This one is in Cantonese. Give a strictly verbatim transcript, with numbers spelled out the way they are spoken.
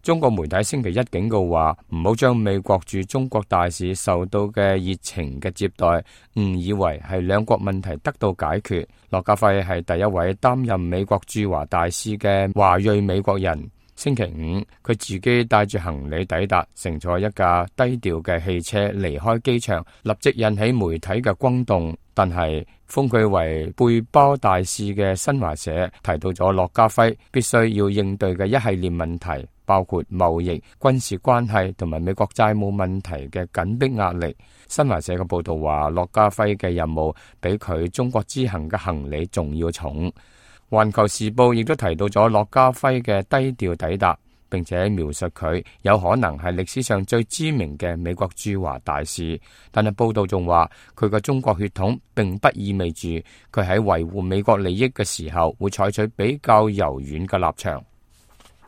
中國媒體星期一警告話，唔好將美國駐中國大使受到嘅熱情嘅接待誤以為係兩國問題得到解決。駱家輝係第一位擔任美國駐華大使嘅華裔美國人。星期五，佢自己帶住行李抵達，乘坐一架低調嘅汽車離開機場，立即引起媒體嘅轟動。但係封佢為背包大使嘅新華社提到咗駱家輝必須要應對嘅一系列問題，包括貿易、軍事關係同埋美國債務問題嘅緊迫壓力。新華社嘅報道話，駱家輝嘅任務比佢中國之行嘅行李仲要重。環球時報亦都提到咗駱家輝嘅低調抵達，並且描述佢有可能係歷史上最知名嘅美國駐華大使。但係報道仲話，佢嘅中國血統並不意味住佢喺維護美國利益嘅時候會採取比較柔軟嘅立場。